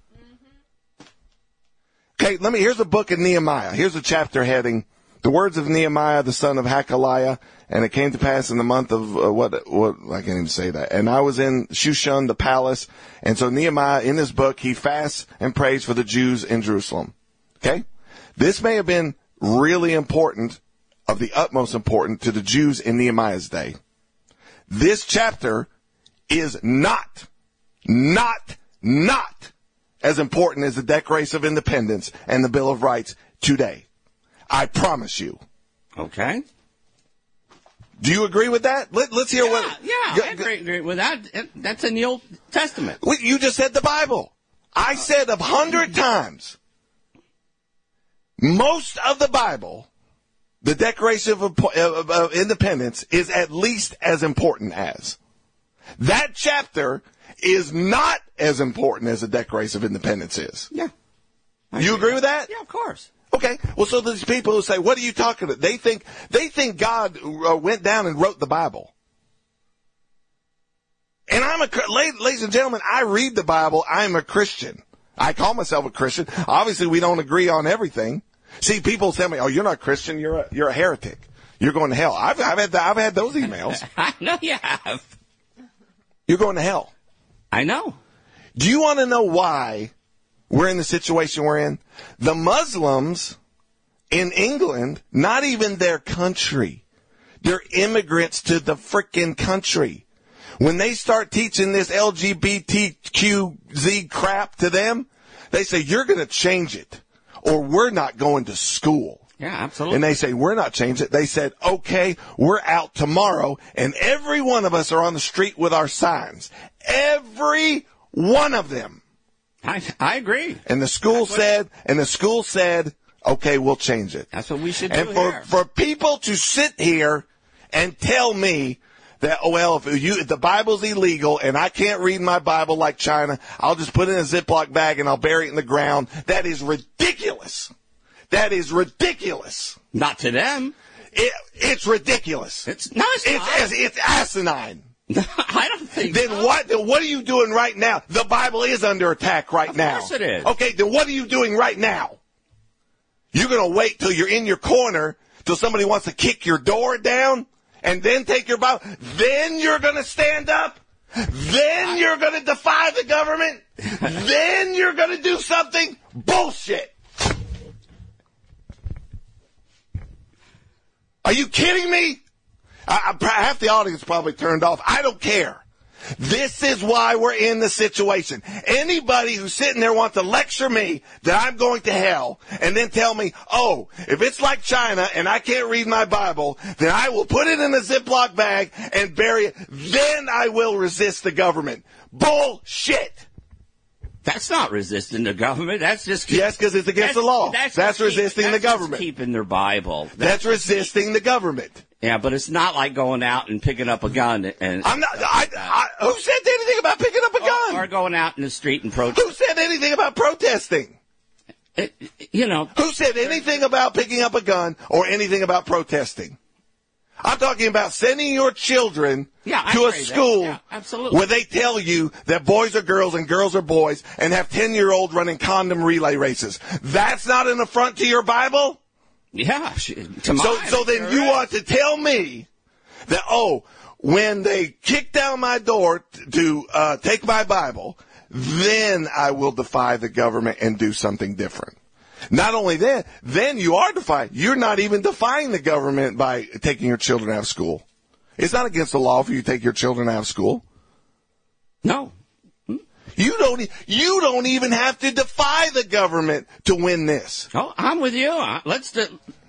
Okay, let me, here's the book of Nehemiah. Here's the chapter heading. The words of Nehemiah, the son of Hakaliah, and it came to pass in the month of, uh, what, what, I can't even say that. And I was in Shushan, the palace. And so Nehemiah, in his book, he fasts and prays for the Jews in Jerusalem. Okay? This may have been really important, of the utmost important, to the Jews in Nehemiah's day. This chapter is not, not, not as important as the Declaration of Independence and the Bill of Rights today. I promise you. Okay. Do you agree with that? Let, let's hear yeah, what. Yeah, I agree, agree with that. That's in the Old Testament. You just said the Bible. I said a hundred times. Most of the Bible, the Declaration of, of, of Independence, is at least as important as. That chapter is not as important as the Declaration of Independence is. Yeah. I You agree with that? Yeah, of course. Okay, well, so these people who say, what are you talking about? They think, they think God uh, went down and wrote the Bible. And I'm a, ladies and gentlemen, I read the Bible. I'm a Christian. I call myself a Christian. Obviously, we don't agree on everything. See, people tell me, oh, you're not Christian. You're a, you're a heretic. You're going to hell. I've, I've had, the, I've had those emails. I know you have. You're going to hell. I know. Do you want to know why we're in the situation we're in? The Muslims in England, not even their country, they're immigrants to the frickin' country. When they start teaching this L G B T Q Z crap to them, they say, you're going to change it or we're not going to school. Yeah, absolutely. And they say, we're not changing it. They said, okay, we're out tomorrow and every one of us are on the street with our signs. Every one of them. I, I agree. And the school said, and the school said, okay, we'll change it. That's what we should do and for, here. for people to sit here and tell me that, oh, well, if you, if the Bible's illegal and I can't read my Bible like China, I'll just put it in a Ziploc bag and I'll bury it in the ground. That is ridiculous. That is ridiculous. Not to them. It, it's ridiculous. It's not. It's, it's, it's asinine. I don't think Then so. what, then what are you doing right now? The Bible is under attack right of now. Of course it is. Okay, then what are you doing right now? You're going to wait till you're in your corner, till somebody wants to kick your door down, and then take your Bible? Then you're going to stand up? Then you're going to defy the government? Then you're going to do something? Bullshit. Are you kidding me? I, I, half the audience probably turned off. I don't care. This is why we're in the situation. Anybody who's sitting there wants to lecture me that I'm going to hell and then tell me, oh, if it's like China and I can't read my Bible, then I will put it in a Ziploc bag and bury it. Then I will resist the government. Bullshit. That's not resisting the government. That's just keep, yes, because it's against the law. That's, that's resisting keep, the that's government. Keeping their Bible. That's, that's resisting the government. Yeah, but it's not like going out and picking up a gun. And I'm not. I, I, who said anything about picking up a gun? Or, or going out in the street and protesting. Who said anything about protesting? It, you know. Who said anything about picking up a gun or anything about protesting? I'm talking about sending your children yeah, to a school yeah, absolutely. where they tell you that boys are girls and girls are boys and have ten-year-olds running condom relay races. That's not an affront to your Bible? Yeah. To so mine, so then correct. you want to tell me that, oh, when they kick down my door to uh, take my Bible, then I will defy the government and do something different. Not only that, then you are defying. You're not even defying the government by taking your children out of school. It's not against the law for you to take your children out of school. No. You don't. You don't even have to defy the government to win this. Oh, I'm with you. Let's do.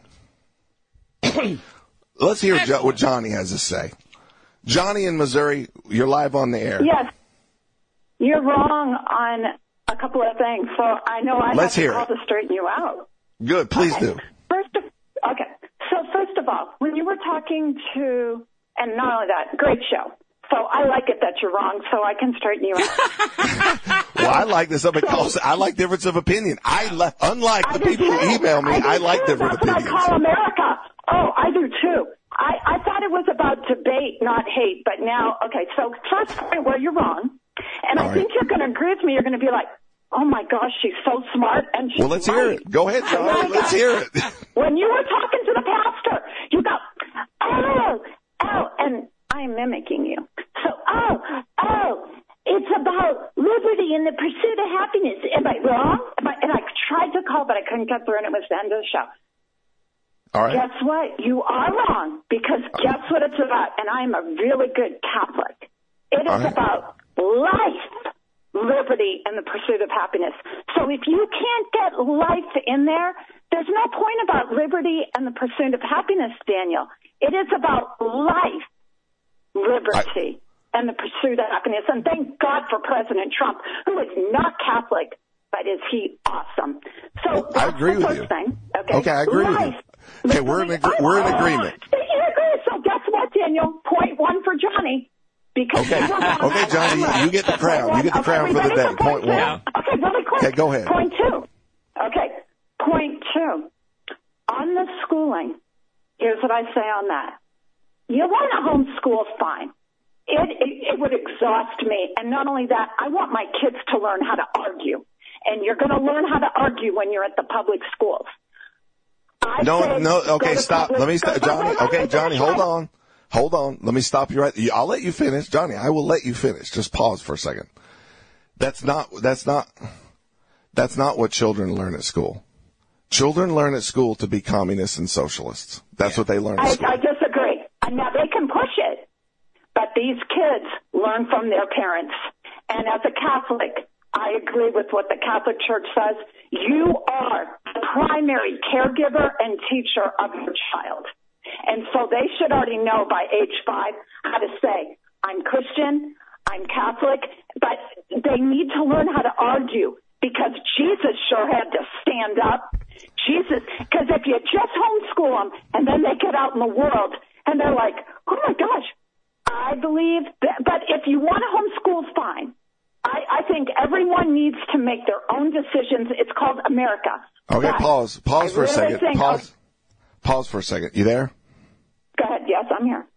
Let's hear jo- what Johnny has to say. Johnny in Missouri, you're live on the air. Yes, you're wrong on a couple of things, so I know I Let's have hear to call it. to straighten you out. Good, please okay. do. First, of, okay. So first of all, when you were talking to, and not only that, great show. So I like it that you're wrong, so I can straighten you out. Well, I like this because I like difference of opinion. I li- unlike the people who email me, I, I like too. different That's opinions. That's what I call America. Oh, I do too. I, I thought it was about debate, not hate, but now, okay, so first point where you're wrong, and All I right. think you're going to agree with me. You're going to be like, oh my gosh, she's so smart, and she's Well, let's right. hear it. Go ahead, Johnny. Oh Let's hear it. When you were talking to the pastor, you go, oh, oh, and I'm mimicking you. So, oh, oh, it's about liberty and the pursuit of happiness. Am I wrong? Am I, and I tried to call, but I couldn't get through, and it was the end of the show. All right. Guess what? You are wrong, because guess what it's about? And I'm a really good Catholic. It is right. about life, liberty, and the pursuit of happiness. So if you can't get life in there, there's no point about liberty and the pursuit of happiness, Daniel. It is about life, liberty, I... and the pursuit of happiness. And thank God for President Trump, who is not Catholic, but is he awesome? So that's I agree the with first you. thing. Okay, Okay, I agree life, with you. Okay, we're in, agree- we're in agreement. You agree. So guess what, Daniel? Point one for Johnny. Because Okay, okay, Johnny, you get the crown. You get the crown for the day. Point one. Okay, really quick. Okay, go ahead. Point two. Okay, point two. On the schooling, here's what I say on that. You want to homeschool, fine. It, it, it would exhaust me. And not only that, I want my kids to learn how to argue. And you're going to learn how to argue when you're at the public schools. I No, no, okay, stop. public- Let me stop. go- Johnny, go- go- okay, go- Johnny, go- hold on. Hold on. Let me stop you right. I'll let you finish. Johnny, I will let you finish. Just pause for a second. That's not, that's not, that's not what children learn at school. Children learn at school to be communists and socialists. That's what they learn at I, school. I disagree. And now they can push it, but these kids learn from their parents. And as a Catholic, I agree with what the Catholic Church says. You are the primary caregiver and teacher of your child. And so they should already know by age five how to say, I'm Christian, I'm Catholic, but they need to learn how to argue, because Jesus sure had to stand up. Jesus, because if you just homeschool them and then they get out in the world and they're like, oh my gosh, I believe that, but if you want to homeschool, fine. I, I think everyone needs to make their own decisions. It's called America. Okay, But pause. Pause I for a really second. think- Pause. Pause for a second. You there? Go ahead. Yes, I'm here.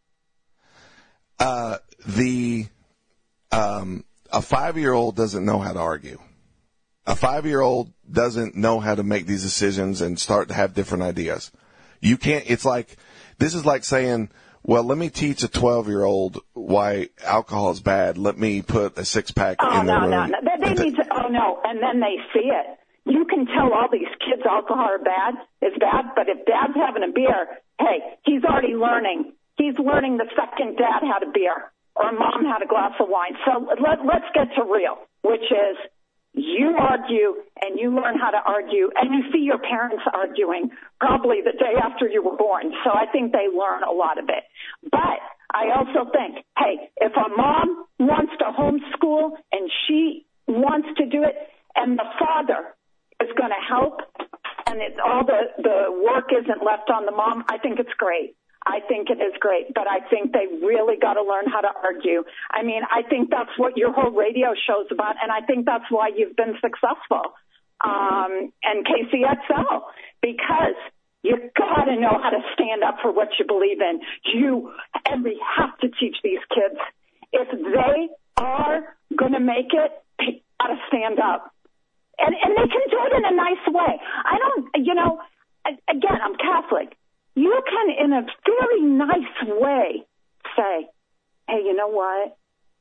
Uh, the, um, a five-year-old doesn't know how to argue. A five-year-old doesn't know how to make these decisions and start to have different ideas. You can't, it's like, this is like saying, well, let me teach a twelve-year-old why alcohol is bad. Let me put a six-pack Oh, in their no, room. no, no. They, they need to, oh, no, and then they see it. You can tell all these kids alcohol are bad, is bad, but if dad's having a beer, hey, he's already learning. He's learning the second dad had a beer. or mom had a glass of wine. So let, let's get to real, which is you argue and you learn how to argue, and you see your parents arguing probably the day after you were born. So I think they learn a lot of it. But I also think, hey, if a mom wants to homeschool and she wants to do it, and the father is going to help, and it, all the, the work isn't left on the mom, I think it's great. I think it is great, but I think they really got to learn how to argue. I mean, I think that's what your whole radio show's about, and I think that's why you've been successful. Um, and K C X L, because you got to know how to stand up for what you believe in. You, and we have to teach these kids. If they are going to make it, they got to stand up. And, and they can do it in a nice way. I don't, you know, again, I'm Catholic. You can, in a very nice way, say, hey, you know what?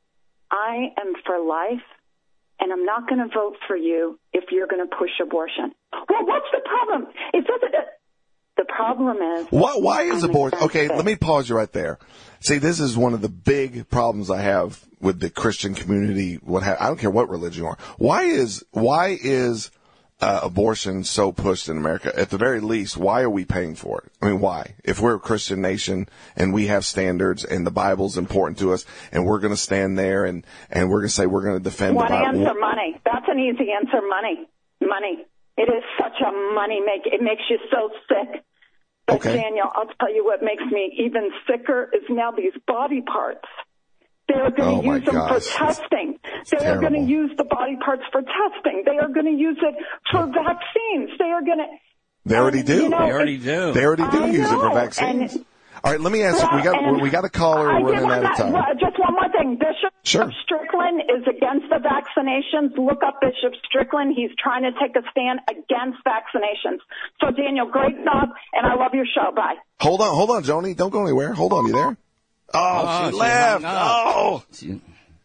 I am for life, and I'm not going to vote for you if you're going to push abortion. Well, what's the problem? It doesn't. The problem is... Why, why is abortion... Okay, let me pause you right there. See, this is one of the big problems I have with the Christian community. What ha- I don't care what religion you are. Why is why is uh, abortion so pushed in America? At the very least, why are we paying for it? I mean, why? If we're a Christian nation and we have standards and the Bible's important to us and we're going to stand there and, and we're going to say we're going to defend One the Bible. answer, money. That's an easy answer, money. Money. It is such a money make. It makes you so sick. But okay. Daniel, I'll tell you what makes me even sicker is now these body parts. They're going to oh use them gosh. for testing. It's they terrible. are going to use the body parts for testing. They are going to use it for vaccines. They are going to. They already do. You know, they already do. They already do I use know. it for vaccines. And, all right, let me ask well, you. We got we got a caller. I We're running out of that, time. well, just one more thing. Bishop Sure. Strickland is against the vaccinations. Look up Bishop Strickland. He's trying to take a stand against vaccinations. So, Daniel, great job, and I love your show. Bye. Hold on, hold on, Joni. Don't go anywhere. Hold on, you there? Oh, Oh, she she left. hung up. Oh, She-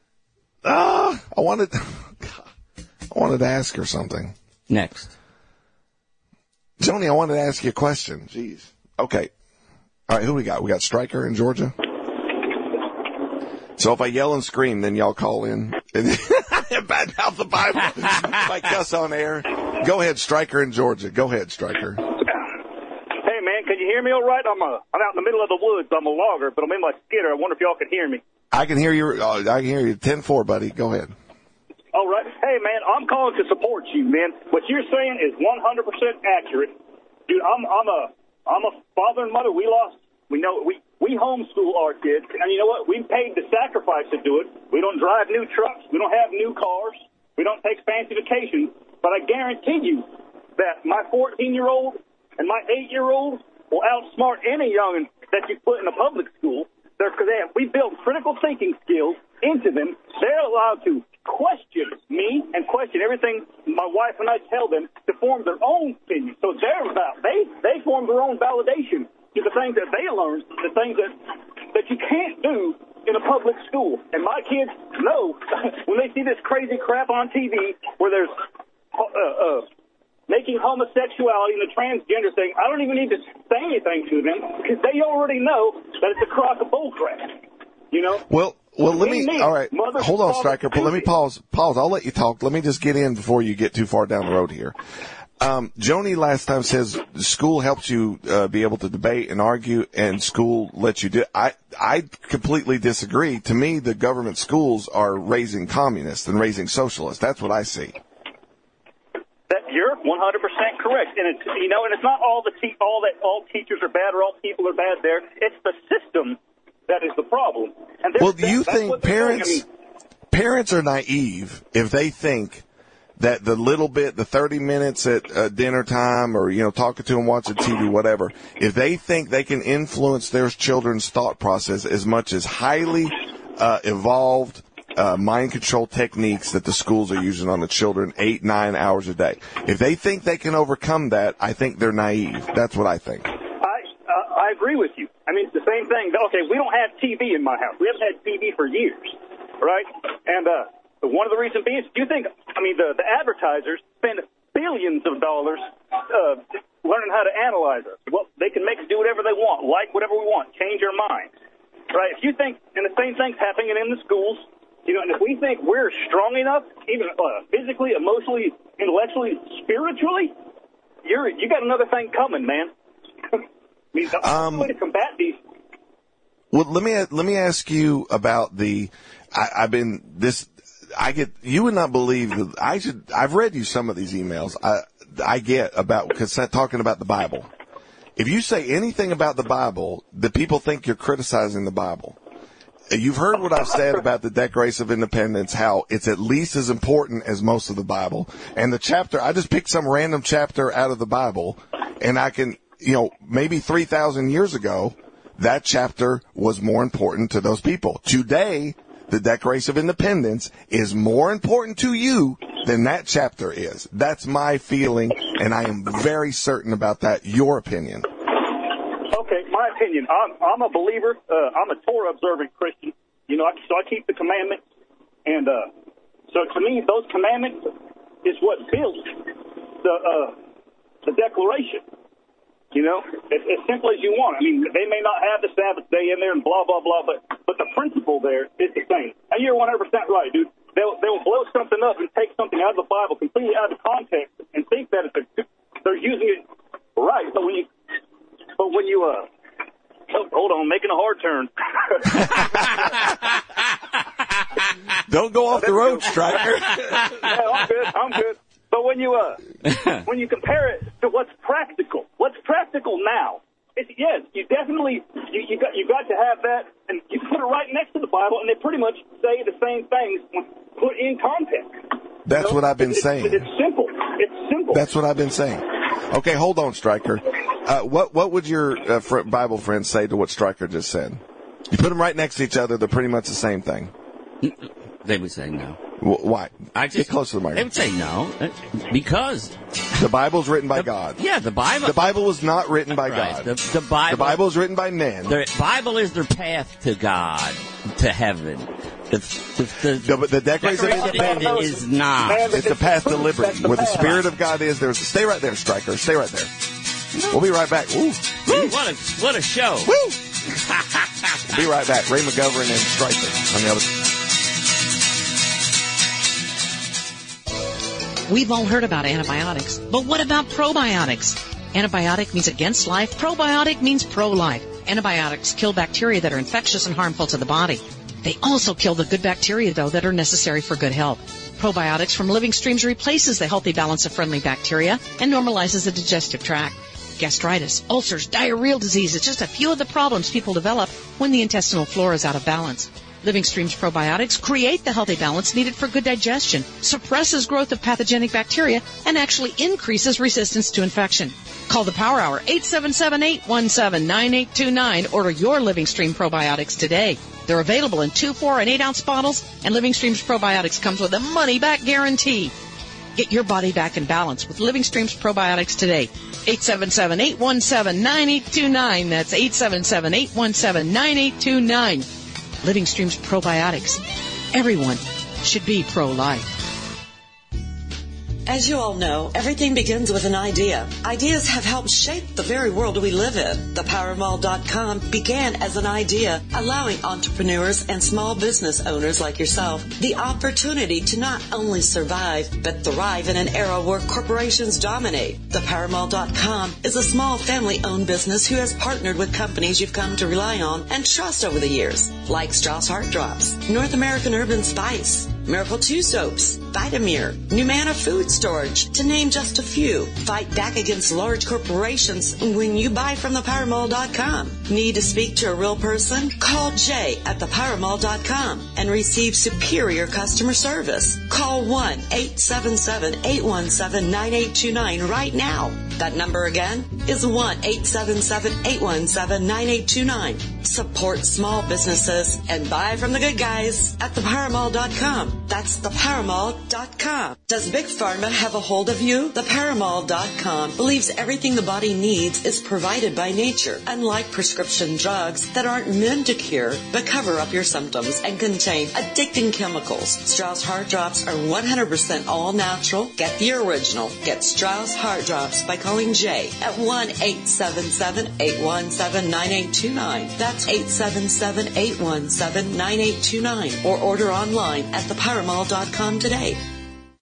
ah, I wanted, I wanted to ask her something. Next. Joni, I wanted to ask you a question. Jeez. Okay. All right, who we got? We got Stryker in Georgia. So if I yell and scream, then y'all call in and badmouth the Bible. If I cuss on air, go ahead, Stryker in Georgia. Go ahead, Stryker. Hey, man, can you hear me all right? I'm uh, I'm out in the middle of the woods. I'm a logger, but I'm in my skidder. I wonder if y'all can hear me. I can hear you. Uh, I can hear you. ten four, buddy. Go ahead. All right. Hey, man, I'm calling to support you, man. What you're saying is one hundred percent accurate. Dude, I'm I'm a I'm a father and mother. We lost. We know we we homeschool our kids, and you know what? We paid the sacrifice to do it. We don't drive new trucks. We don't have new cars. We don't take fancy vacations. But I guarantee you that my fourteen-year-old and my eight-year-old will outsmart any youngin that you put in a public school. Because they have, we build critical thinking skills into them. They're allowed to question me and question everything my wife and I tell them to form their own opinion. So they're about they they form their own validation to the things that they learn, the things that that you can't do in a public school. And my kids know when they see this crazy crap on T V where there's uh, uh, making homosexuality and the transgender thing, I don't even need to say anything to them because they already know that it's a crock of bullcrap. You know? Well, well, let me, Me, all right, mother, hold on, father, Stryker, but let me pause, pause. I'll let you talk. Let me just get in before you get too far down the road here. Um, Joni last time says school helps you uh, be able to debate and argue, and school lets you do. I I completely disagree. To me, the government schools are raising communists and raising socialists. That's what I see. That you're one hundred percent correct, and it's you know, and it's not all the te- all that all teachers are bad or all people are bad. There, it's the system that is the problem. And well, do you that's think what they're parents doing. I mean, parents are naive if they think that the little bit, the thirty minutes at uh, dinner time or, you know, talking to them, watching T V, whatever, if they think they can influence their children's thought process as much as highly uh, evolved uh, mind control techniques that the schools are using on the children eight, nine hours a day, if they think they can overcome that, I think they're naive. That's what I think. I uh, I agree with you. I mean, it's the same thing. Okay, we don't have T V in my house. We haven't had T V for years, right? And uh, one of the reasons being, do you think, I mean, the, the advertisers spend billions of dollars uh, learning how to analyze us. Well, they can make us do whatever they want, like whatever we want, change our minds, right? If you think, and the same thing's happening in strong enough, even uh, physically, emotionally, intellectually, spiritually, you're you got another thing coming, man. I mean, the Um, only way to combat these. Well, let me let me ask you about the. I, I've been this. I get. You would not believe that I should. I've read you some of these emails. I I get about because talking about the Bible. If you say anything about the Bible, the people think you're criticizing the Bible. You've heard what I've said about the Declaration of Independence, how it's at least as important as most of the Bible. And the chapter, I just picked some random chapter out of the Bible, and I can, you know, maybe three thousand years ago, that chapter was more important to those people. Today, the Declaration of Independence is more important to you than that chapter is. That's my feeling, and I am very certain about that. Your opinion? Okay, my opinion. I'm, I'm a believer. Uh, I'm a Torah-observant Christian. You know, I, so I keep the commandments. And uh, so to me, those commandments is what built the uh, the Declaration. You know, as, as simple as you want. I mean, they may not have the Sabbath day in there and blah, blah, blah, but, but the principle there is the same. And you're one hundred percent right, dude. They'll, they'll blow something up and take something out of the Bible completely out of context and think that it's a, they're using it right. But when you But when you, uh, oh, hold on, making a hard turn. Don't go off the road, Stryker. Yeah, I'm good, I'm good. But when you, uh, when you compare it to what's practical, what's practical now, it's, yes, you definitely, you, you got, you got to have that, and you put it right next to the Bible, and they pretty much say the same things when put in context. That's you know? what I've been it's, saying. It's simple. It's simple. That's what I've been saying. Okay, hold on, Stryker. Uh, what what would your uh, fr- Bible friends say to what Stryker just said? You put them right next to each other; they're pretty much the same thing. They would say no. W- why? I just, Get close to the They microphone. would say no because The Bible's written by the, God. Yeah, the Bible. The Bible was not written by Right. God. The, the Bible. The Bible is written by men. The Bible is their path to God, to heaven. The, the, the, The, the Declaration of Declaration of Independence Independence is not. It's the path to liberty. That's the Where the path. Spirit of God is, there's. Stay right there, Stryker. Stay right there. We'll be right back. Ooh. Woo, what a what a show! Woo. We'll be right back. Ray McGovern and Stryker on the other. We've all heard about antibiotics, but what about probiotics? Antibiotic means against life. Probiotic means pro-life. Antibiotics kill bacteria that are infectious and harmful to the body. They also kill the good bacteria, though, that are necessary for good health. Probiotics from Living Streams replaces the healthy balance of friendly bacteria and normalizes the digestive tract. Gastritis, ulcers, diarrheal disease is just a few of the problems people develop when the intestinal flora is out of balance. Living Streams probiotics create the healthy balance needed for good digestion, suppresses growth of pathogenic bacteria, and actually increases resistance to infection. Call the Power Hour, eight seven seven, eight one seven, nine eight two nine. Order your Living Stream probiotics today. They're available in two, four, and eight ounce bottles, and Living Streams probiotics comes with a money-back guarantee. Get your body back in balance with Living Streams probiotics today. eight seven seven, eight one seven, nine eight two nine. That's eight seven seven, eight one seven, nine eight two nine. Living Streams probiotics. Everyone should be pro-life. As you all know, everything begins with an idea. Ideas have helped shape the very world we live in. The power mall dot com began as an idea, allowing entrepreneurs and small business owners like yourself the opportunity to not only survive, but thrive in an era where corporations dominate. The power mall dot com is a small family-owned business who has partnered with companies you've come to rely on and trust over the years, like Strauss Heart Drops, North American Urban Spice, Miracle two Soaps, Vitamir, Numana Food Storage, to name just a few. Fight back against large corporations when you buy from the power mall dot com. Need to speak to a real person? Call Jay at the power mall dot com and receive superior customer service. Call one eight seven seven, eight one seven, nine eight two nine right now. That number again is one eight seven seven, eight one seven, nine eight two nine. Support small businesses and buy from the good guys at the power mall dot com. That's the power mall dot com. Does Big Pharma have a hold of you? the power mall dot com believes everything the body needs is provided by nature, unlike prescription drugs that aren't meant to cure but cover up your symptoms and contain addicting chemicals. Strauss Heart Drops are one hundred percent all natural. Get the original. Get Strauss Heart Drops by calling Jay at one eight seven seven, eight one seven, nine eight two nine. That's eight seven seven, eight one seven, nine eight two nine. Or order online at the power power mall dot com today.